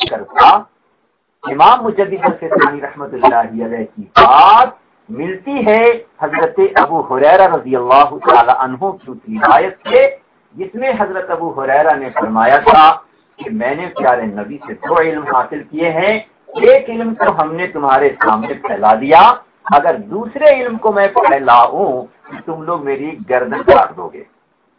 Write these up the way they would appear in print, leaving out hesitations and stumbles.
کرتا امام مجدد ثانی رحمۃ اللہ علیہ کی بات ملتی ہے حضرت ابو ہریرہ رضی اللہ تعالی عنہ کی روایت سے، جس میں حضرت ابو ہریرہ نے فرمایا تھا کہ میں نے پیارے نبی سے 2 علم حاصل کیے ہیں، ایک علم کو ہم نے تمہارے سامنے پھیلا دیا، اگر دوسرے علم کو میں پھیلاؤں تو تم لوگ میری گردن کاٹ دو گے۔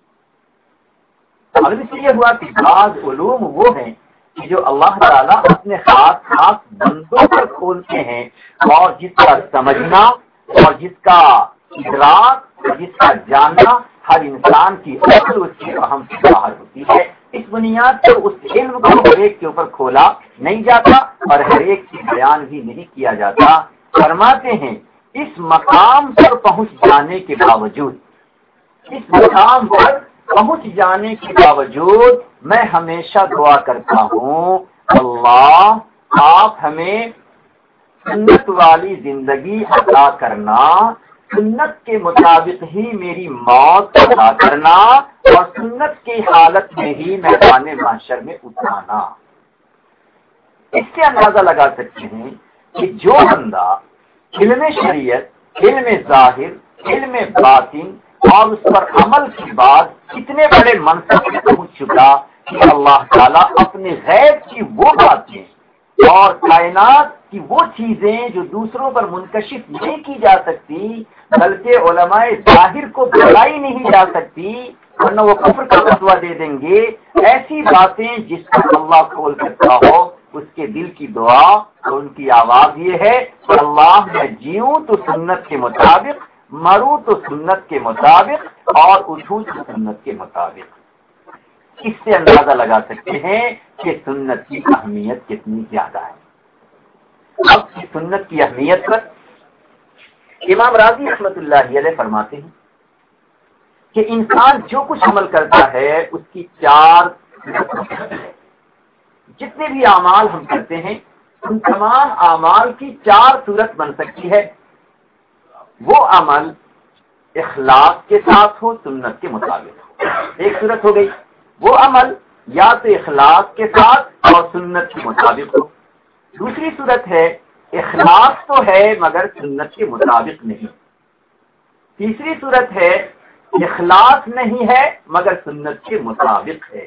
اب اس لیے ہوا کہ بعض علوم وہ ہیں کہ جو اللہ تعالیٰ اپنے خاص بندوں پر کھولتے ہیں، اور جس کا سمجھنا اور جس کا ادراک اور جس کا جاننا ہر انسان کی عقل اس کی فہم سے باہر ہوتی ہے۔ اس بنیاد پر اس علم کو ہر ایک کے اوپر کھولا نہیں جاتا اور ہر ایک کی بیان بھی نہیں کیا جاتا۔ فرماتے ہیں اس مقام پر پہنچ جانے کے باوجود میں ہمیشہ دعا کرتا ہوں، اللہ آپ ہمیں سنت والی زندگی عطا کرنا، سنت کے مطابق ہی میری موت عطا کرنا، اور سنت کی حالت میں ہی میدان محشر میں اترانا۔ اس سے اندازہ لگا سکتے ہیں کہ جو بندہ علم شریعت، علم ظاہر، علم باطن اور اس پر عمل کے بعد کتنے بڑے منصب میں پہنچ چکا کہ اللہ تعالیٰ اپنے غیب کی وہ باتیں اور کائنات کی وہ چیزیں جو دوسروں پر منکشف نہیں کی جا سکتی، بلکہ علماء ظاہر کو بتائی نہیں جا سکتی ورنہ وہ کفر کا فتویٰ دے دیں گے، ایسی باتیں جس کو اللہ کھول سکتا ہو، اس کے دل کی دعا اور ان کی آواز یہ ہے کہ اللہ میں جیوں تو سنت کے مطابق، مروں تو سنت کے مطابق، اور اٹھوں تو سنت کے مطابق۔ اس سے اندازہ لگا سکتے ہیں کہ سنت کی اہمیت کتنی زیادہ ہے۔ اب کی سنت کی اہمیت پر امام راضی رحمۃ اللہ علیہ فرماتے ہیں کہ انسان جو کچھ عمل کرتا ہے اس کی 4 جتنے بھی اعمال ہم کرتے ہیں ان تمام اعمال کی 4 صورت بن سکتی ہے۔ وہ عمل اخلاص کے ساتھ ہو، سنت کے مطابق ہو، ایک صورت ہو گئی۔ وہ عمل یا تو اخلاص کے ساتھ اور سنت کے مطابق ہو۔ دوسری صورت ہے اخلاص تو ہے مگر سنت کے مطابق نہیں۔ تیسری صورت ہے اخلاص نہیں ہے مگر سنت کے مطابق ہے۔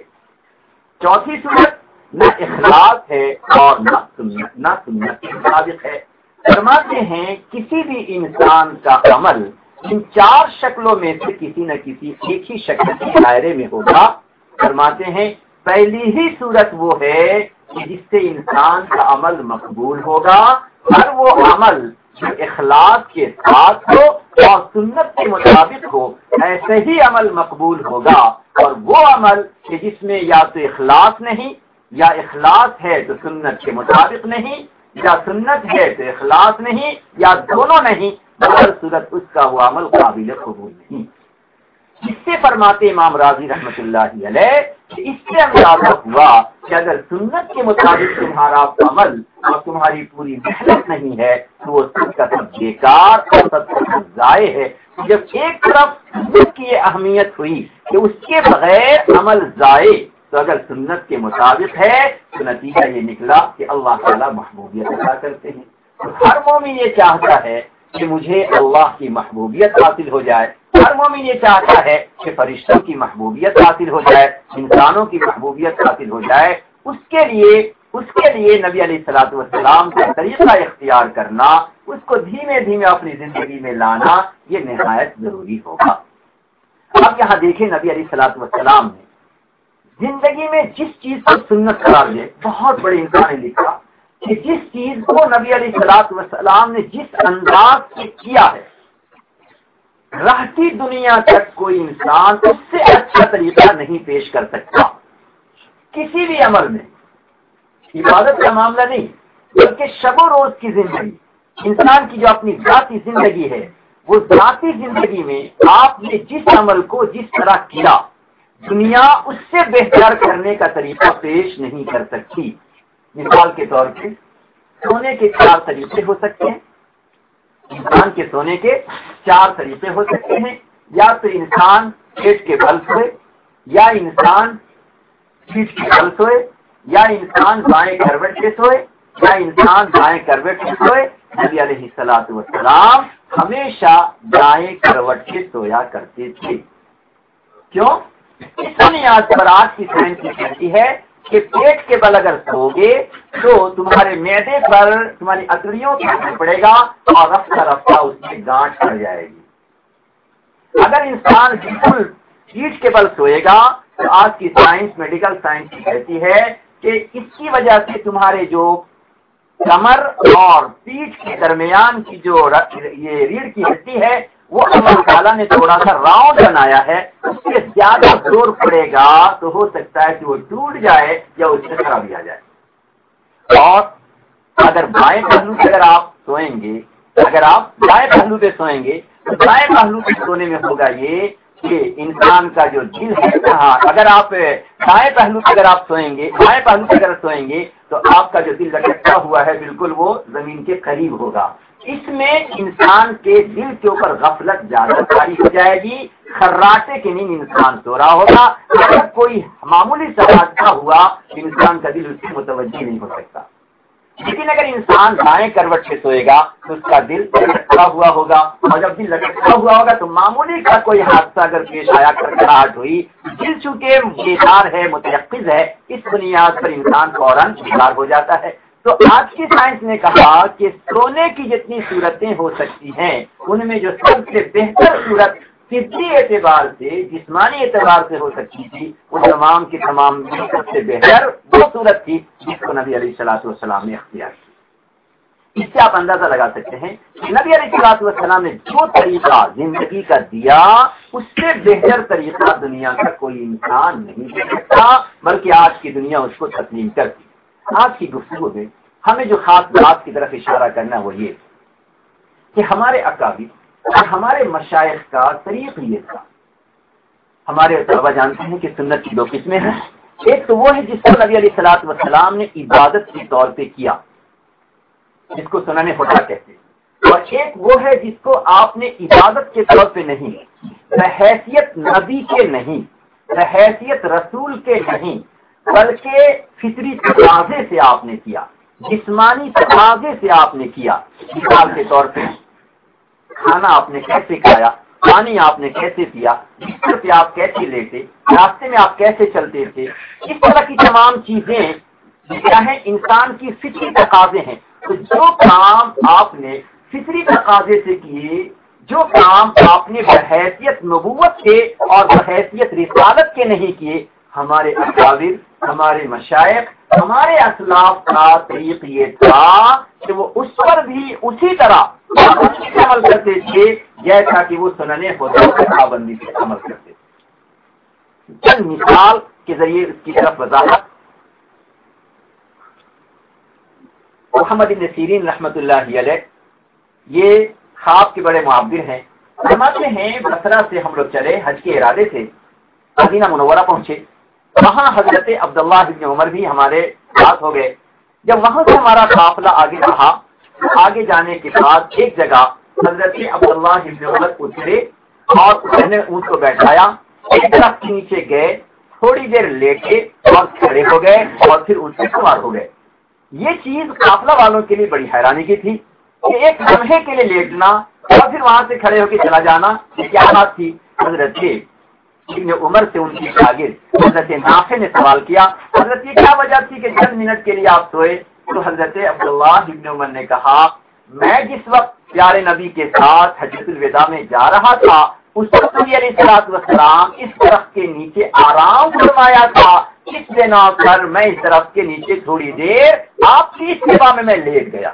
چوتھی صورت نہ اخلاص ہے اور نہ سنت کے مطابق ہے۔ فرماتے ہیں کسی بھی انسان کا عمل ان 4 شکلوں میں سے کسی نہ کسی ایک ہی شکل کے دائرے میں ہوگا۔ فرماتے ہیں پہلی ہی صورت وہ ہے کہ جس سے انسان کا عمل مقبول ہوگا، ہر وہ عمل جو اخلاص کے ساتھ ہو اور سنت کے مطابق ہو، ایسے ہی عمل مقبول ہوگا، اور وہ عمل کہ جس میں یا تو اخلاص نہیں، یا اخلاص ہے تو سنت کے مطابق نہیں، یا سنت ہے تو اخلاص نہیں، یا دونوں نہیں، ہر صورت اس کا وہ عمل قابل قبول نہیں۔ اس سے فرماتے امام راضی رحمۃ اللہ علیہ کہ اس سے اندازہ ہوا کہ اگر سنت کے مطابق تمہارا عمل اور تمہاری پوری محنت نہیں ہے تو وہ سب کا سب بیکار اور سب کا سب ضائع ہے۔ جب ایک طرف سنت کی یہ اہمیت ہوئی کہ اس کے بغیر عمل ضائع، تو اگر سنت کے مطابق ہے تو نتیجہ یہ نکلا کہ اللہ تعالیٰ محبوبیت عطا کرتے ہیں۔ تو ہر مومن یہ چاہتا ہے کہ مجھے اللہ کی محبوبیت حاصل ہو جائے، ہر مومن یہ چاہتا ہے کہ فرشتوں کی محبوبیت حاصل ہو جائے، انسانوں کی محبوبیت حاصل ہو جائے۔ اس کے لیے نبی علیہ الصلوۃ والسلام کا طریقہ اختیار کرنا، اس کو دھیمے دھیمے اپنی زندگی میں لانا، یہ نہایت ضروری ہوگا۔ اب یہاں دیکھیں نبی علیہ الصلوۃ والسلام نے زندگی میں جس چیز کو سنت قرار دے، بہت بڑے انسان نے لکھا کہ جس چیز کو نبی علیہ الصلوۃ والسلام نے جس انداز سے کیا ہے، رہتی دنیا تک کوئی انسان اس سے اچھا طریقہ نہیں پیش کر سکتا۔ کسی بھی عمل میں، عبادت کا معاملہ نہیں بلکہ شب و روز کی زندگی، انسان کی جو اپنی ذاتی زندگی ہے، وہ ذاتی زندگی میں آپ نے جس عمل کو جس طرح کیا، دنیا اس سے بہتر کرنے کا طریقہ پیش نہیں کر سکتی۔ مثال کے طور پہ سونے کے 4 طریقے ہو سکتے ہیں، انسان کے سونے کے 4 طریقے ہو سکتے ہیں، یا تو انسان پیٹ کے بل سوئے، یا انسان پیٹ کے بل سوئے، یا انسان بائیں کروٹ سے سوئے یا انسان دائیں کروٹ سے سوئے، نبی علیہ الصلوۃ والسلام ہمیشہ دائیں کروٹ سے سویا کرتے تھے۔ کیوں؟ اس بنیاد پر آج کی سائنس یہ کہتی ہے کہ پیٹ کے بل اگر سو گے تو تمہارے معدے پر تمہاری اتڑیوں کا اثر پڑے گا اور رفتہ رفتہ اس میں گانٹھ پڑ جائے گی۔ اگر انسان بالکل پیٹ کے بل سوئے گا تو آج کی سائنس، میڈیکل سائنس کہتی ہے کہ اس کی وجہ سے تمہارے جو کمر اور پیٹھ کے درمیان کی جو یہ ریڑھ کی ہڈی ہے وہ اللہ تعالیٰ نے تھوڑا سا راؤنڈ بنایا ہے، اس سے زیادہ زور پڑے گا تو ہو سکتا ہے کہ وہ ٹوٹ جائے یا اس میں خرابی آ جائے۔ اور اگر بائیں پہلو سے اگر آپ سوئیں گے، اگر آپ دائیں پہلو پہ سوئیں گے تو دائیں پہلو پہ سونے میں ہوگا یہ کہ انسان کا جو دل ہے، اگر آپ دائیں پہلو سے اگر آپ سوئیں گے، بائیں پہلو سے اگر سوئیں گے تو آپ کا جو دل لٹکتا ہوا ہے بالکل وہ زمین کے قریب ہوگا۔ اس میں انسان کے دل کے اوپر غفلت زیادہ طاری ہو جائے گی، خراٹے کی نیند انسان سو رہا ہوگا، اگر کوئی معمولی سا حادثہ ہوا انسان کا دل اس سے متوجہ نہیں ہو سکتا۔ لیکن اگر انسان دائیں کروٹ سے سوئے گا تو اس کا دل لٹکتا ہوا ہوگا، اور جب دل لٹکتا ہوا ہوگا تو معمولی کا کوئی حادثہ اگر پیش آیا، کھڑکھڑاہٹ ہوئی، دل چونکہ بیدار ہے، متیقظ ہے، اس بنیاد پر انسان فوراً بیدار ہو جاتا ہے۔ تو آج کی سائنس نے کہا کہ سونے کی جتنی صورتیں ہو سکتی ہیں ان میں جو سب سے بہتر صورت طبی اعتبار سے، جسمانی اعتبار سے ہو سکتی تھی، وہ تمام کی تمام سب سے بہتر وہ صورت تھی جس کو نبی علیہ الصلوۃ والسلام نے اختیار کی۔ اس سے آپ اندازہ لگا سکتے ہیں کہ نبی علیہ الصلوۃ والسلام نے جو طریقہ زندگی کا دیا اس سے بہتر طریقہ دنیا کا کوئی انسان نہیں دے سکتا، بلکہ آج کی دنیا اس کو تسلیم کرتی۔ آج کی گفتگو میں ہمیں جو خاص بات کی طرف اشارہ کرنا وہ یہ کہ ہمارے اکابر اور ہمارے مشائخ کا طریق یہ تھا۔ ہمارے طلبہ جانتے ہیں کہ سنت کی دو قسمیں ہیں، ایک تو وہ ہے جس کو نبی علیہ الصلوۃ والسلام نے عبادت کے طور پہ کیا، جس کو سنن خدا کہتے ہیں، اور ایک وہ ہے جس کو آپ نے عبادت کے طور پہ نہیں، بحیثیت نبی کے نہیں، بحیثیت رسول کے نہیں، بلکہ فطری تقاضے سے آپ نے کیا، جسمانی تقاضے سے آپ نے کیا۔ مثال کے طور پہ کھانا آپ نے کیسے کھایا، پانی آپ نے کیسے پیا، بستر پہ آپ کیسے لیٹے، راستے میں آپ کیسے چلتے تھے، اس طرح کی تمام چیزیں کیا ہیں، انسان کی فطری تقاضے ہیں۔ تو جو کام آپ نے فطری تقاضے سے کیے، جو کام آپ نے بحیثیت نبوت کے اور بحیثیت رسالت کے نہیں کیے، ہمارے اکابر، ہمارے مشائخ، ہمارے اسلاف کا طریق یہ تھا کہ وہ اس پر بھی اسی طرح عمل کرتے تھے جیسا کہ وہ سنن خدا کی پابندی سے عمل کرتے تھے۔ چند مثال کے ذریعے اس کی طرف وضاحت۔ محمد بن سیرین رحمۃ اللہ علیہ یہ خواب کے بڑے معبر ہیں، فرماتے ہیں بصرہ سے ہم لوگ چلے حج کے ارادے سے، مدینہ منورہ پہنچے، وہاں حضرت عبداللہ بن عمر بھی ہمارے ساتھ ہو گئے۔ جب وہاں سے ہمارا قافلہ آگے رہا، آگے جانے کے بعد ایک جگہ حضرت عبداللہ بن عمر اترے اور انہوں نے اونٹ کو بیٹھایا، ایک درخت کے نیچے گئے، تھوڑی دیر لیٹے اور کھڑے ہو گئے اور پھر اونٹ سے سوار ہو گئے۔ یہ چیز قافلہ والوں کے لیے بڑی حیرانی کی تھی کہ ایک لمحے کے لیے لیٹنا اور پھر وہاں سے کھڑے ہو کے چلا جانا، یہ کیا بات تھی؟ حضرت ابن عمر سے ان کی شاگرد حضرت نافع نے سوال کیا، حضرت یہ کیا وجہ تھی کہ چند منٹ کے لیے آپ سوئے؟ تو حضرت عبداللہ ابن عمر نے کہا، میں جس وقت پیارے نبی کے ساتھ حجۃ الوداع میں جا رہا تھا اس وقت نبی علیہ الصلوۃ والسلام اس درخت کے نیچے آرام فرمایا تھا، اس بنا پر میں اس درخت کے نیچے تھوڑی دیر آپ کی سیوا میں لیٹ گیا۔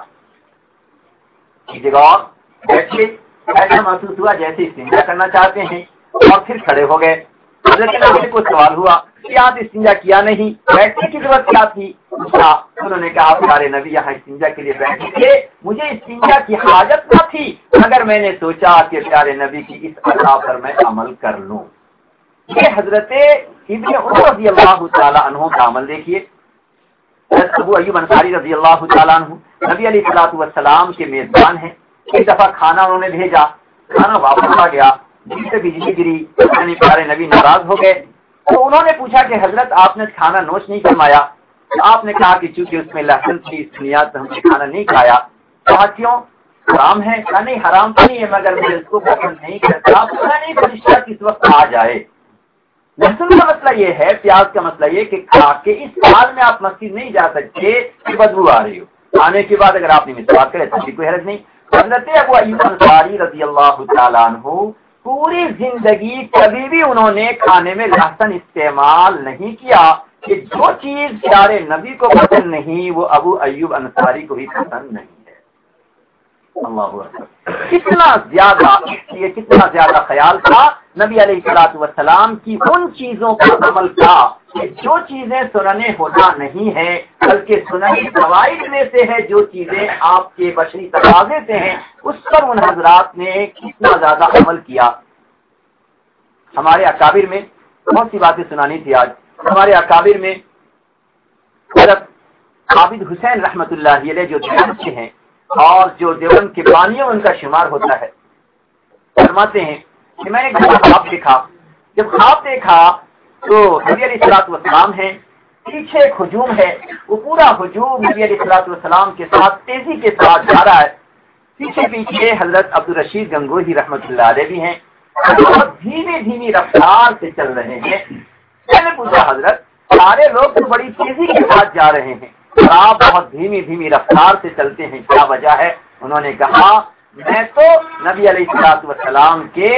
جگہ بیٹھے، ایسا محسوس ہوا جیسے استنجا کرنا چاہتے ہیں اور پھر کھڑے ہو گئے۔ حضرت نبی کو سوال ہوا کہ آپ استنجا کیا نہیں، بیٹھنے کی ضرورت کیا تھی؟ انہوں نے کہا پیارے نبی یہاں استنجا کے لیے بیٹھے تھے، مجھے استنجا کی حاجت نہ تھی مگر میں نے سوچا کہ پیارے نبی کی اس ادا پر میں عمل کر لوں۔ یہ حضرت ابن عمر رضی اللہ تعالی عنہ کا عمل دیکھیے۔ ابو ایوب انصاری رضی اللہ تعالیٰ عنہ نبی علیہ الصلوۃ والسلام کے میزبان ہیں۔ ایک دفعہ کھانا انہوں نے بھیجا، کھانا واپس آ گیا، جس سے بجلی گری، یعنی پیارے نبی ناراض ہو گئے۔ تو انہوں نے پوچھا کہ حضرت آپ نے کھانا نوش نہیں فرمایا؟ تو آپ نے کہا کہ چونکہ اس میں لہسن تھی اس بنیاد سے ہم نے کھانا نہیں کھایا. کہا کیوں؟ حرام ہے؟ کہا نہیں حرام تو نہیں ہے مگر میں اس کو پسند نہیں کرتا. پتا نہیں فرشتہ کس وقت آ جائے. لہسن کا مسئلہ یہ ہے، پیاز کا مسئلہ یہ کہ کھا کے اس حال میں آپ مسجد نہیں جا سکتے کہ بدبو آ رہی ہو. آنے کے بعد اگر آپ نے مسواک کرے تو کوئی حرج نہیں. حضرت ابو ایوب انصاری رضی اللہ تعالیٰ عنہ پوری زندگی کبھی بھی انہوں نے کھانے میں لہسن استعمال نہیں کیا کہ جو چیز پیارے نبی کو پسند نہیں وہ ابو ایوب انصاری کو بھی پسند نہیں ہے. اللہ اکبر. کتنا زیادہ خیال تھا نبی علیہ الصلوۃ والسلام کی ان چیزوں کا عمل کا کہ جو چیزیں سنن ہدا نہیں ہے بلکہ سنن فوائد میں سے ہے، جو چیزیں آپ کے بشری تقاضے سے ہیں اس پر ان حضرات نے کتنا زیادہ عمل کیا. ہمارے اکابر میں بہت سی باتیں سنانی تھی آج. ہمارے اکابر میں حضرت عابد حسین رحمۃ اللہ علیہ جو دیوبند کے ہیں اور جو دیوبند کے بانیوں ان کا شمار ہوتا ہے، فرماتے ہیں کہ میں نے خواب دیکھا. جب خواب دیکھا تو نبی علیہ الصلوۃ والسلام ہیں، پیچھے ایک ہجوم ہے، وہ پورا ہجوم نبی علیہ الصلوۃ والسلام کے ساتھ تیزی کے ساتھ جا رہا ہے. پیچھے پیچھے حضرت عبدالرشید گنگوہی رحمۃ اللہ علیہ بھی ہیں، بہت دھیمی رفتار سے چل رہے ہیں. میں نے پوچھا حضرت سارے لوگ تو بڑی تیزی کے ساتھ جا رہے ہیں، آپ بہت دھیمی رفتار سے چلتے ہیں، کیا وجہ ہے؟ انہوں نے کہا میں تو نبی علیہ الصلوۃ والسلام کے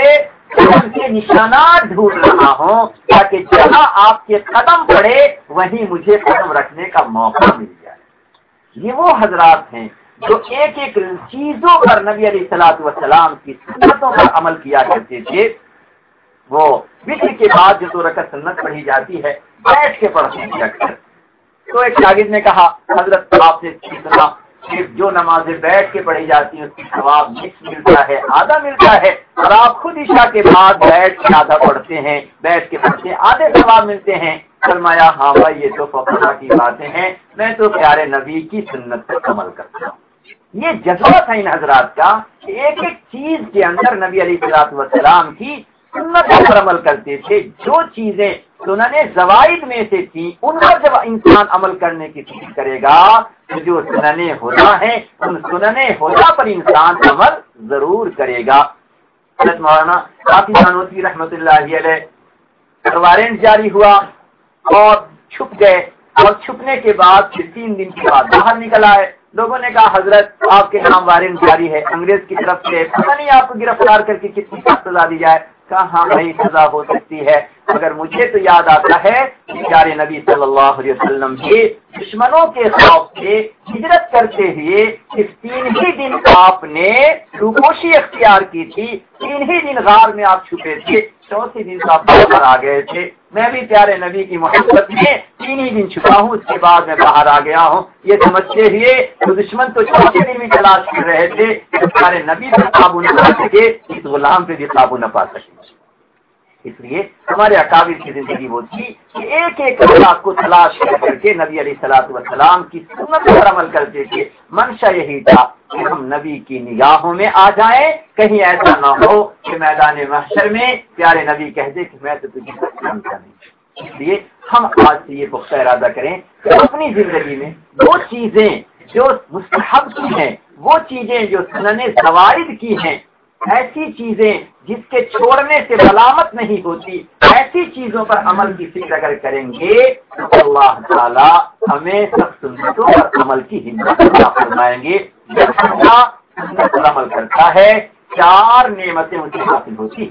نشانات ڈھونڈ رہا ہوں تاکہ جہاں آپ کے قدم پڑے وہیں مجھے قدم رکھنے کا موقع مل جائے. یہ وہ حضرات ہیں جو ایک ایک چیزوں پر نبی علیہ الصلوۃ والسلام کی سنتوں پر عمل کیا کرتے تھے. وہ وتر کے بعد جو 2 رکعت سنت پڑھی جاتی ہے بیٹھ کے پڑھتے تھے اکثر. تو ایک شاگرد نے کہا حضرت آپ نے سنا صرف جو نمازیں بیٹھ کے پڑھی جاتی ہیں اس کی ثواب نصف ملتا ہے، آدھا ملتا ہے، اور آپ خود عشاء کے بعد بیٹھ کے آدھا پڑھتے ہیں، بیٹھ کے پڑھتے ہیں، آدھے ثواب ملتے ہیں. فرمایا ہاں بھائی یہ تو فقہا کی باتیں ہیں، میں تو پیارے نبی کی سنت پر عمل کرتا ہوں. یہ جذبہ تھا ان حضرات کا کہ ایک ایک چیز کے اندر نبی علیہ الصلوۃ والسلام کی سنت پر عمل کرتے تھے. جو چیزیں سنن زوائد میں سے تھی ان پر جب انسان عمل کرنے کی کوشش کرے گا تو جو سنن ہدا ہیں ان سنن ہدا پر انسان عمل ضرور کرے گا. حضرت مولانا حافظ نانوتوی رحمۃ اللہ علیہ وارنٹ جاری ہوا اور چھپ گئے، اور چھپنے کے بعد پھر 3 دن کے بعد باہر نکل آئے. لوگوں نے کہا حضرت آپ کے نام وارنٹ جاری ہے انگریز کی طرف سے، پتہ نہیں آپ کو گرفتار کر کے کتنی سزا دی جائے. کہا ہاں بھائی سزا ہو سکتی ہے، مگر مجھے تو یاد آتا ہے کہ پیارے نبی صلی اللہ علیہ وسلم کے دشمنوں کے خوف سے ہجرت کرتے ہوئے صرف 3 ہی دن آپ نے روپوشی اختیار کی تھی، 3 ہی دن غار میں آپ چھپے تھے، 4تھے دن تو آپ باہر آ گئے تھے. میں بھی پیارے نبی کی محبت میں 3 ہی دن چھپا ہوں، اس کے بعد میں باہر آ گیا ہوں. یہ سمجھتے ہوئے تو دشمن تو 4تھے دن بھی تلاش کر رہے تھے کہ پیارے نبی پر قابو نہ پا سکے، اس غلام پہ بھی قابو نہ پا سکے. اس لیے ہمارے اکابر کی زندگی وہ تھی کہ ایک ایک بات کو تلاش کر کے نبی علیہ الصلوۃ والسلام کی سنت پر عمل کرتے تھے. منشا یہی تھا کہ ہم نبی کی نگاہوں میں آ جائیں، کہیں ایسا نہ ہو کہ میدان محشر میں پیارے نبی کہہ دے کہ میں تو تجھے جانتا نہیں. اس لیے ہم آج سے یہ پختہ ارادہ کریں کہ اپنی زندگی میں وہ چیزیں جو مستحب کی ہیں، وہ چیزیں جو سنن زوائد کی ہیں، ایسی چیزیں جس کے چھوڑنے سے ملامت نہیں ہوتی، ایسی چیزوں پر عمل کی فکر اگر کریں گے تو اللہ تعالی ہمیں سب سنتوں پر عمل کی ہمت عطا فرمائیں گے. جب بندہ سنت پر عمل کرتا ہے 4 نعمتیں اسے حاصل ہوتی،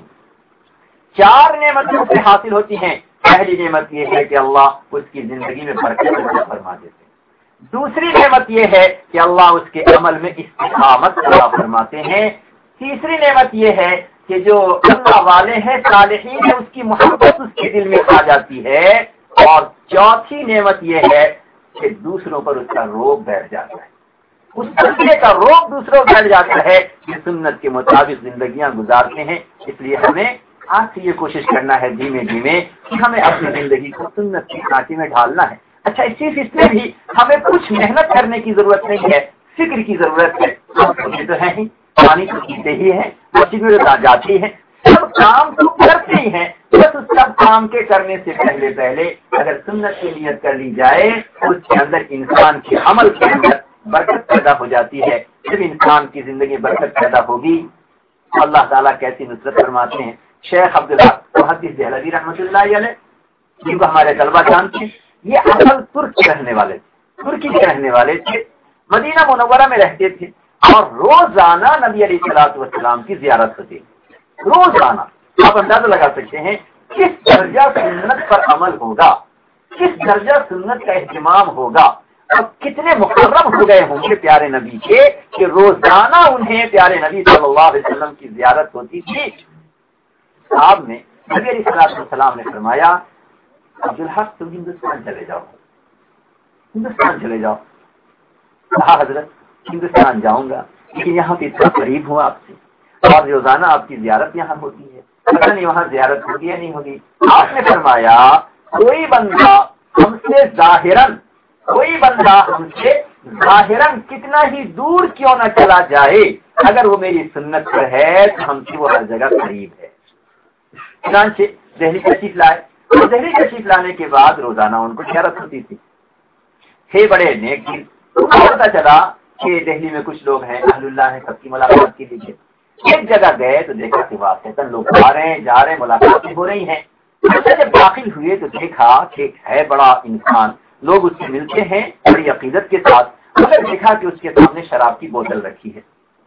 4 نعمتیں اسے حاصل ہوتی ہیں. پہلی نعمت یہ ہے کہ اللہ اس کی زندگی میں برکت عطا فرما دیتے ہیں. دوسری نعمت یہ ہے کہ اللہ اس کے عمل میں استقامت عطا فرماتے ہیں. تیسری نعمت یہ ہے کہ جو اللہ والے ہیں صالحین ہیں اس کی محبت اس کے دل میں آ جاتی ہے. اور چوتھی نعمت یہ ہے کہ دوسروں پر اس کا روب بیٹھ جاتا ہے، اس بندے کا روب دوسروں پر بیٹھ جاتا ہے کہ سنت کے مطابق زندگیاں گزارتے ہیں. اس لیے ہمیں آج سے یہ کوشش کرنا ہے دھیمے دھیمے کہ ہمیں اپنی زندگی کو سنت کی کانٹے میں ڈھالنا ہے. اچھا اس میں بھی ہمیں کچھ محنت کرنے کی ضرورت نہیں ہے، فکر کی ضرورت ہے. تو ہے ہی پانی تو پیتے ہی ہیں، مسجد میں جاتی ہے، سب کام تو کرتے ہی ہیں، بس اس سب کام کے کرنے سے پہلے اگر سنت کی نیت کر لی جائے اس کے اندر انسان کے عمل کے اندر برکت پیدا ہو جاتی ہے. جب انسان کی زندگی برکت پیدا ہوگی اللہ تعالیٰ کیسی نصرت فرماتے ہیں. شیخ عبدالحق محدث دہلوی رحمۃ اللہ علیہ جن کو ہمارے طلبہ جانتے ہیں، یہ اصل ترک کے رہنے والے تھے، ترکی کے رہنے والے تھے، مدینہ منورہ میں رہتے تھے اور روزانہ نبی علیہ الصلوۃ والسلام کی زیارت ہوتی ہے. روزانہ آپ اندازہ لگا سکتے ہیں کس درجہ سنت پر عمل ہوگا، کس درجہ سنت کا اہتمام ہوگا اور کتنے مکرم ہو گئے ہوں گے پیارے نبی کے کہ روزانہ انہیں پیارے نبی صلی اللہ علیہ وسلم کی زیارت ہوتی تھی. صاحب نے نبی علیہ الصلوۃ والسلام نے فرمایا عبدالحق تم ہندوستان چلے جاؤ، ہندوستان چلے جاؤ. کہا حضرت ہندوستان جاؤں گا لیکن یہاں پہ اتنا قریب ہوں آپ سے اور روزانہ آپ کی زیارت یہاں ہوتی ہے، پتہ نہیں وہاں زیارت ہوگی یا نہیں ہوگی. آپ نے فرمایا کوئی بندہ ہم سے ظاہراً کتنا ہی دور کیوں نہ چلا جائے اگر وہ میری سنت پر ہے تو ہم سے وہ ہر جگہ قریب ہے. چنانچہ دہلی تشریف لائے اور دہلی تشریف لانے کے بعد روزانہ ان کو زیارت ہوتی تھی. تھے بڑے نیک دل. پتا چلا کہ دہلی میں کچھ لوگ ہیں اہل اللہ ہیں، سب کی ملاقات کے لیے ایک جگہ گئے تو دیکھا کہ واقعتاً لوگ آ رہے ہیں جا رہے ہیں، ملاقاتیں ہو رہی ہیں. جب داخل ہوئے تو دیکھا کہ ہے بڑا انسان، لوگ اس سے ملتے ہیں بڑی عقیدت کے ساتھ، مگر دیکھا کہ اس کے سامنے شراب کی بوتل رکھی ہے.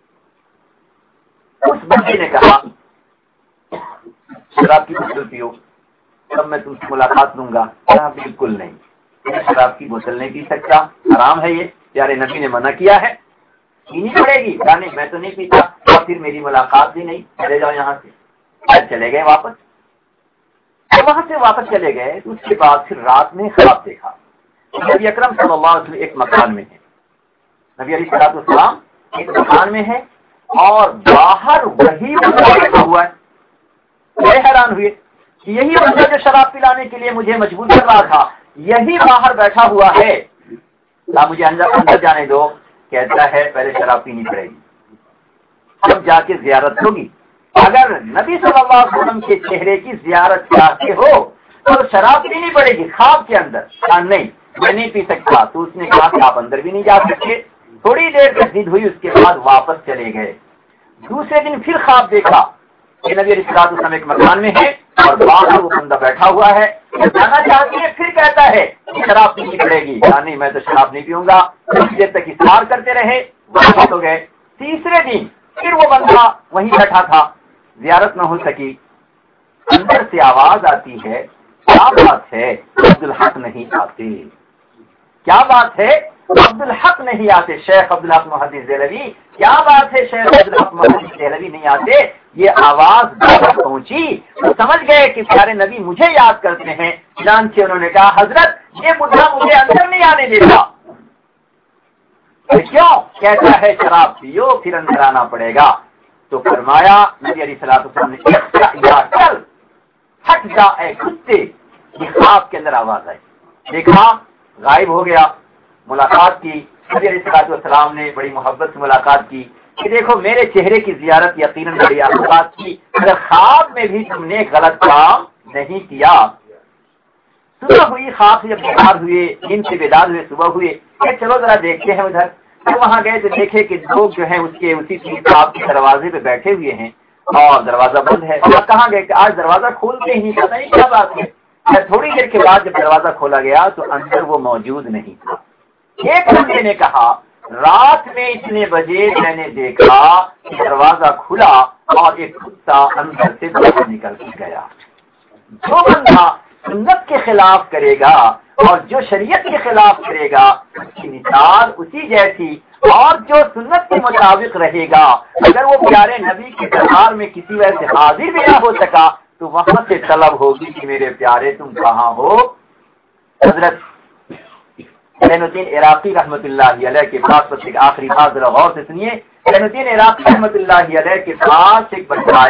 اس بندے نے کہا شراب کی بوتل پیو تب میں تم سے ملاقات لوں گا. کہا بالکل نہیں، میں شراب کی بوتل نہیں پی سکتا، حرام ہے، یہ پیارے نبی نے منع کیا ہے، پینی پڑے گی. کہا نہیں میں تو نہیں پیتا. اور پھر میری ملاقات بھی نہیں، چلے جاؤ یہاں سے. چلے گئے واپس. وہاں سے واپس چلے گئے تو اس کے بعد پھر رات میں خواب دیکھا. نبی اکرم صلی اللہ علیہ وسلم ایک مکان میں ہے، نبی علیہ الصلوۃ والسلام ایک مکان میں ہے اور باہر وہی بندہ بیٹھا ہوا ہے. بڑے حیران ہوئے کہ یہی بندہ جو شراب پلانے کے لیے مجھے مجبور کر رہا تھا یہی باہر بیٹھا ہوا ہے. مجھے اندر جانے دو. کہتا ہے پہلے شراب پینی پڑے گی تب جا کے زیارت ہوگی. اگر نبی صلی اللہ علیہ وسلم کے چہرے کی زیارت چاہتے ہو تو شراب پینی پڑے گی خواب کے اندر. نہیں میں نہیں پی سکتا. تو اس نے کہا کہ آپ اندر بھی نہیں جا سکتے. تھوڑی دیر تک ضد ہوئی، اس کے بعد واپس چلے گئے. دوسرے دن پھر خواب دیکھا کہ نبی علیہ الصلوۃ والسلام ایک مکان میں ہے اور باہر وہ بندہ بیٹھا ہوا ہے. جانا چاہتی ہے پھر کہتا ہے شراب پینی پڑے گی. نہیں میں تو شراب نہیں پیوں گا. کچھ دیر تک اصرار کرتے رہے، واپس ہو گئے. تیسرے دن پھر وہ بندہ وہیں بیٹھا تھا، زیارت نہ ہو سکی. اندر سے آواز آتی ہے کیا بات ہے عبدالحق نہیں آتے؟ کیا بات ہے عبدالحق نہیں آتے؟ شیخ عبدالحق محدث دہلوی کیا بات ہے شیخ عبدالحق محدث دہلوی نہیں آتے؟ یہ آواز پہنچی تو سمجھ گئے کہ پیارے نبی مجھے یاد کرتے ہیں. چنانچہ انہوں نے کہا حضرت یہ بڈھا مجھے اندر نہیں آنے دیتا. کیوں؟ کہتا ہے شراب پیو پھر اندر آنا پڑے گا. تو فرمایا نبی علیہ الصلوۃ والسلام نے چل ہٹ جا اے کتے. یہ خواب کے اندر آواز آئی، دیکھا غائب ہو گیا. ملاقات کی نبی علیہ الصلوۃ والسلام نے بڑی محبت سے ملاقات کی کہ دیکھو میرے چہرے کی زیارت یقیناً بڑی بات کی، اگر خواب میں بھی تم نے غلط کام نہیں کیا. صبح ہوئی، خواب سے جب بیدار ہوئے، نیند سے بیدار ہوئے، صبح ہوئے کہ چلو ذرا دیکھتے ہیں ادھر. تو وہاں گئے تو دیکھے کہ لوگ جو ہیں اس کے اسی خواب کے دروازے پہ بیٹھے ہوئے ہیں اور دروازہ بند ہے. کہاں گئے کہ آج دروازہ کھولتے ہی نہیں، پتہ نہیں کیا بات ہے. تھوڑی دیر کے بعد جب دروازہ کھولا گیا تو اندر وہ موجود نہیں تھا. ایک بندے نے کہا رات میں اتنے بجے میں نے دیکھا کہ دروازہ کھلا اور ایک کتا اندر سے باہر نکل کے گیا. جو بندہ سنت کے خلاف کرے گا اور جو شریعت کے خلاف کرے گا اس کی مثال اسی جیسی، اور جو سنت کے مطابق رہے گا اگر وہ پیارے نبی کے دربار میں کسی وجہ سے حاضر بھی نہ ہو سکا تو وہاں سے طلب ہوگی کہ میرے پیارے تم کہاں ہو. حضرت زین الدین عراقی رحمۃ اللہ علیہ کے پاس بس ایک آخری بات ذرا غور سے سنیے. زین الدین عراقی رحمۃ اللہ علیہ کے پاس ایک بندہ آیا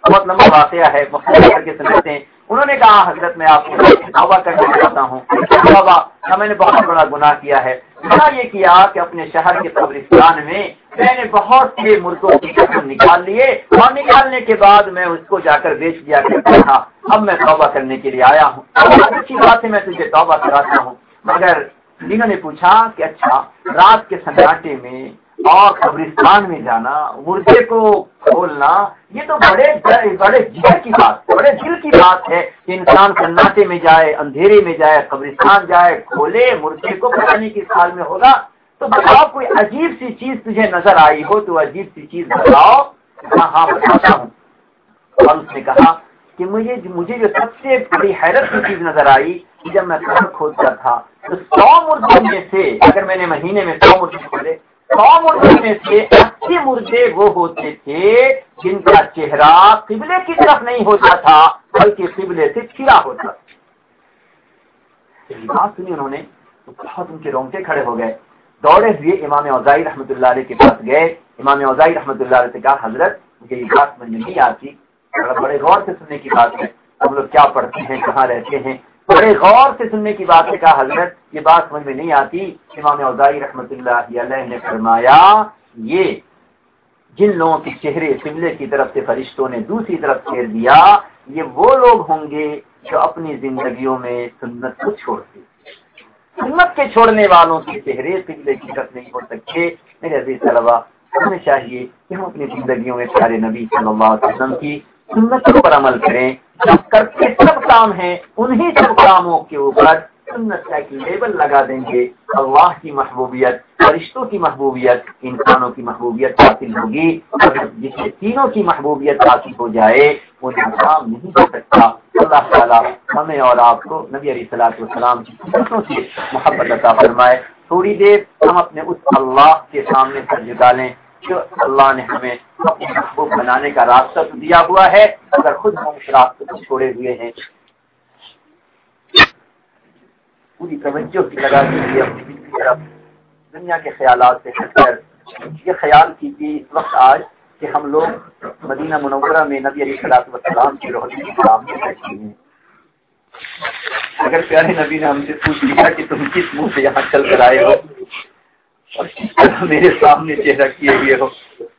بہت لمبا واقعہ ہے، مختلف کر کے سمجھتے ہیں. انہوں نے کہا حضرت میں آپ کو توبہ کرنا چاہتا ہوں، توبہ میں نے بہت بڑا گناہ کیا ہے. گناہ یہ کیا کہ اپنے شہر کے قبرستان میں نے بہت سے مردوں کی قسم نکال لیے اور نکالنے کے بعد میں اس کو جا کر بیچ دیا کرتا تھا. اب میں توبہ کرنے کے لیے آیا ہوں، اچھی بات ہے، میں تجھے توبہ کراتا ہوں. مگر انہوں نے پوچھا کہ اچھا رات کے سناٹے میں اور قبرستان میں جانا، مردے کو کھولنا، یہ تو بڑے جگر کی بات، بڑے دل کی بات ہے کہ انسان سناٹے میں جائے، اندھیرے میں جائے، قبرستان جائے، کھولے مردے کو، پتہ نہیں کس حال میں ہوگا. تو بتاؤ کوئی عجیب سی چیز تجھے نظر آئی ہو تو عجیب سی چیز بتاؤ. ہاں بتاتا ہوں. اور اس نے کہا کہ مجھے جو سب سے بڑی حیرت کی چیز نظر آئی کہ جب میں قبر کھودتا تھا تو 100 مردوں میں سے، اگر میں نے مہینے میں 100 مردے کھولے، 100 مردوں میں سے 80 مردے وہ ہوتے تھے جن کا چہرہ قبلے کی طرف نہیں ہوتا تھا بلکہ قبلے سے پھرا ہوتا تھا. بات سنی انہوں نے تو بہت ان کے رونگٹے کھڑے ہو گئے. دوڑے ہوئے امام اوزاعی رحمۃ اللہ علیہ کے پاس گئے. امام اوزاعی رحمۃ اللہ علیہ سے کہا حضرت مجھے یہ بات سمجھ نہیں آتی، بڑے غور سے سننے کی بات ہے، ہم لوگ کیا پڑھتے ہیں، کہاں رہتے ہیں، بڑے غور سے سننے کی بات ہے. کہا حضرت یہ بات سمجھ میں نہیں آتی. امام اوزاعی رحمۃ اللہ علیہ نے فرمایا یہ جن لوگوں کے چہرے قبلے کی طرف سے فرشتوں نے دوسری طرف پھیر دیا یہ وہ لوگ ہوں گے جو اپنی زندگیوں میں سنت کو چھوڑتے. سنت کے چھوڑنے والوں کے چہرے قبلے کی طرف نہیں ہو سکتے. میرے عزیز طلبا ہمیں چاہیے کہ ہم اپنی زندگیوں میں پیارے نبی صلی اللہ علیہ وسلم کی سنتوں پر عمل کریں. جب کرتے سب کام ہیں انہی سب کاموں کے اوپر سنت کا ایک لیبل لگا دیں گے. اللہ کی محبوبیت، فرشتوں کی محبوبیت، انسانوں کی محبوبیت حاصل ہوگی. جسے تینوں کی محبوبیت حاصل ہو جائے وہ ناکام نہیں ہو سکتا. اللہ تعالیٰ ہمیں اور آپ کو نبی علیہ الصلوۃ والسلام کی سنتوں سے محبت عطا فرمائے. تھوڑی دیر ہم اپنے اس اللہ کے سامنے سر جھکا لیں جو اللہ نے ہمیں اپنے محبوب بنانے کا راستہ تو دیا ہوا ہے اگر خود ہم اس راستے کو چھوڑے ہوئے ہیں. پوری توجہ لگا دیجیے اپنی دل کی طرف، دنیا کے خیالات سے ہٹ کر یہ خیال کیجیے اس وقت آج کہ ہم لوگ مدینہ منورہ میں نبی علیہ الصلوۃ والسلام کی روحانی کے سامنے بیٹھے ہیں. اگر پیارے نبی نے ہم سے پوچھ لیا کہ تم کس منہ سے یہاں چل کر آئے ہو اور کس طرح میرے سامنے چہرہ کیے ہوئے ہو.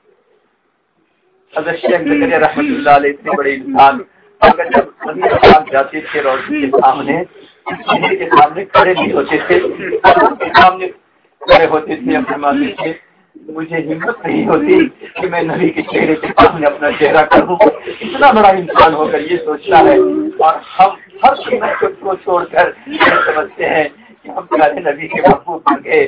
حضرت شیخ زکریا رحمۃ اللہ علیہ اتنے بڑے انسان اگر جب نبی پاک جاتے تھے روشنی کے سامنے کے سامنے کھڑے نہیں ہوتے تھے، سامنے کھڑے ہوتے تھے، فرماتے تھے مجھے ہمت نہیں ہوتی کہ میں نبی کے چہرے کے سامنے اپنا چہرہ کروں. اتنا بڑا انسان ہو کر یہ سوچتا ہے اور ہم ہر قیمت کو چھوڑ کر یہ سمجھتے ہیں کہ ہم پیارے نبی کے محبوب بن گئے.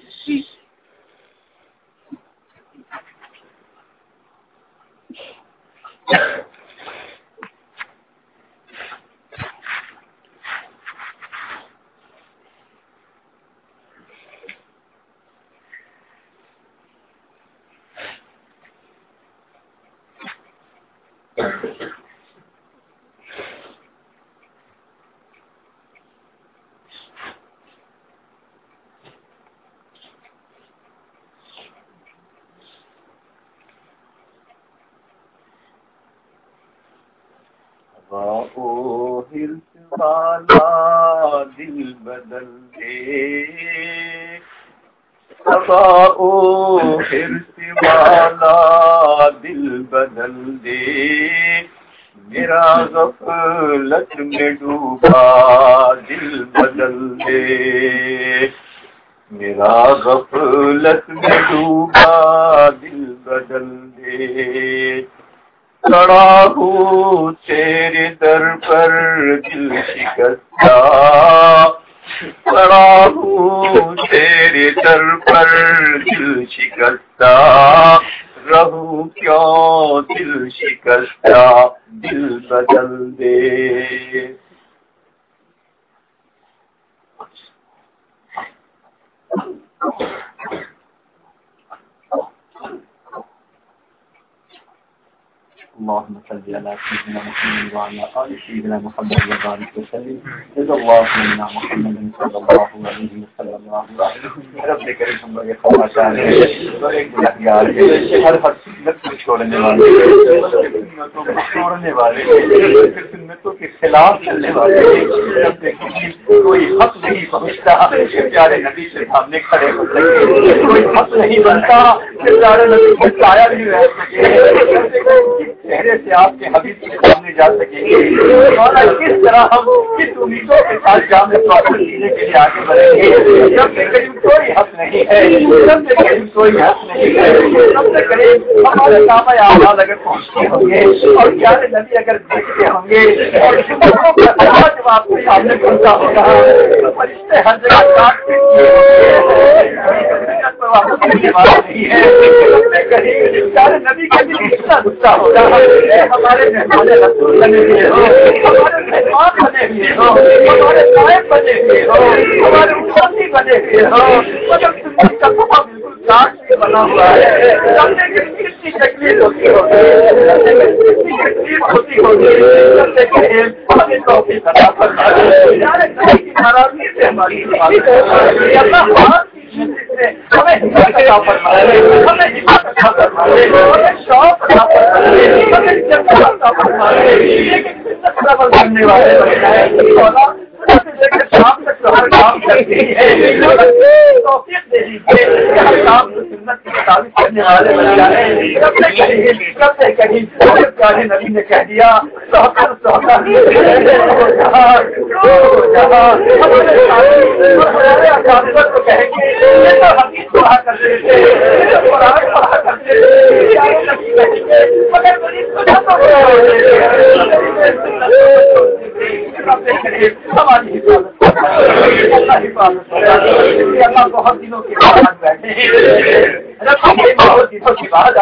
والا دل بدل دے، حرص والا دل بدل دے، میرا غفلت میں ڈوبا دل بدل دے، میرا غفلت میں ڈوبا دل بدل دے. کھڑا ہوں تیرے در پر دل شکستہ، کھڑا ہوں تیرے در پر دل شکستہ، رہوں کیوں دل شکستہ دل بدل دے. اللهم صل على سيدنا محمد وعلى آل سيدنا محمد وبارك وسلم رضا الله عنا محمد صلی اللہ علیہ وسلم رب کریم ہم لوگ خدا چاہتے ہیں اور ایک گنہگار ہر سنت کو چھوڑنے والے سنتوں کو چھوڑنے والے سنتوں کے خلاف چلنے والے رب کریم کوئی حق نہیں پہنچتا پیارے نبی سے سامنے کھڑے ہو سکے کوئی حق نہیں بنتا کہ پیارے نبی کو سایہ بھی رہ سکے چہرے سے آپ کے حبیب کے سامنے جا سکیں گے مولا کس طرح ہم کس امیدوں کے ساتھ جامع سوال جینے کے لیے آگے بڑھیں گے رب کے قریب کوئی حق نہیں ہے رب کے قریب کوئی حق نہیں ہے رب کے قریب ہمارے کام اعمال اگر پہنچتے ہوں گے اور پیارے نبی اگر دیکھتے ہوں گے اور شکروں کا جب آپ کے سامنے پہنچا ہوگا تو فرشتے ہر جگہ کاٹتے پیارے نبی کا بھی اتنا غصہ ہوگا ہمارے مہمان رسول بنے ہوئے ہو ہمارے مہمان بنے ہوئے ہو ہمارے صاحب بنے ہوئے ہو ہمارے ساتھی بنے ہوئے ہو مگر سنت کا صفحہ بالکل کاٹ کے بنا ہوا ہے جاننے کی کتنی تکلیف ہوتی ہوگی کتنی تکلیف ہوتی ہوگی ہمیں توفیق عطا فرمائے پیارے نبی کی ناراضگی سے ہماری اللہ ہمیں ہمت عطا فرمائے ہمیں ہمت عطا فرمائے ہمیں شوق عطا فرمائے ہمیں جذبہ عطا فرمائے لیکن سنت پر عمل کرنے والے بنائے مولا سے لے کر شام تک تو ہر کام کرتے ہیں توفیق دے دیجیے کہ ہر کام کو سنت کے مطابق کرنے والے بن جائیں رب نے کہیں پیارے نبی نے کہہ دیا سوکر ہمارے اکابر کو کہیں گے حدیث پڑھا کرتے تھے قرآن پڑھا کرتے تھے مگر غریب کو ہماری حفاظت اللہ حفاظت اللہ بہت دنوں کے بعد بیٹھے ہیں بہت دنوں کے بعد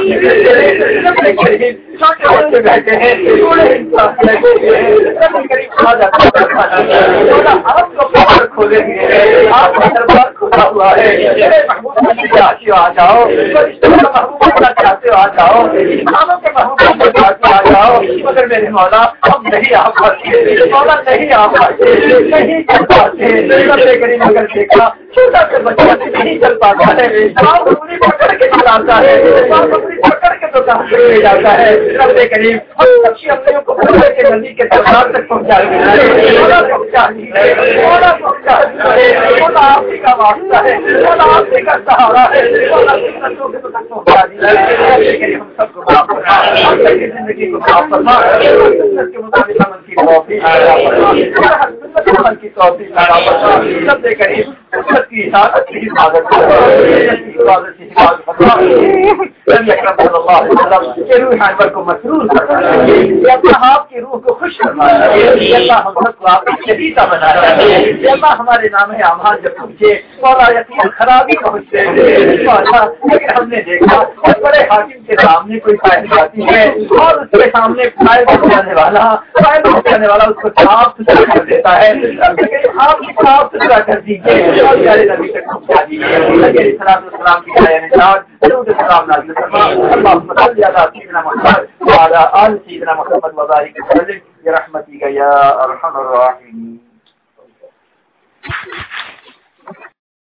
چھوٹے بچے بیٹھے ہیں بوڑھے انسان بیٹھے ہیں آپ کو باہر کھولیں گے آپ کا دربار کھلا ہوا ہے محبوب چاہتے ہو آ جاؤ محبوب چاہتے ہو آ جاؤ انسانوں کے محبوب چاہتے آ جاؤ مگر میرے مولا ہم نہیں آ پاتے مولا نہیں آ پاتے نہیں چل پاتے کریم اگر دیکھا چھوٹا سا بچہ نہیں چل پاتا ہے انگلی پکڑ کے چلاتا ہے انگلی پکڑ کے دکان سے لے جاتا ہے رب کریم ہم اچھی اپنیوں کو پکڑ کے ندی کے دربار تک پہنچا دیجیے آپ ہی کا واسطہ ہے آپ ہی کا سہارا ہے پہنچا دیجیے ہم سب کو زندگی کو معاف فرما کے مطابق عمل کی توفیق کی توفیق سب دے کریم کی حفاظت کی حفاظت کو مسرور آپ کی روح کو خوش کروایا ہم سب کو آپ کی شدیدہ بنایا ہمارے نام اعمال جب پہنچے مولا یقین خرابی پہنچتے لیکن ہم نے دیکھا بڑے حاکم کے سامنے کوئی فائل آتی ہے اور اس کے سامنے فائل پہنچانے والا اس کو صاف ستھرا کر دیتا ہے آپ صاف ستھرا کر دیجیے اور پیارے نبی تک پہنچا دیجیے السلام کی السلام اللهم صل على سيدنا محمد وعلى آل سيدنا محمد وبارك وسلم برحمتك يا أرحم الراحمين.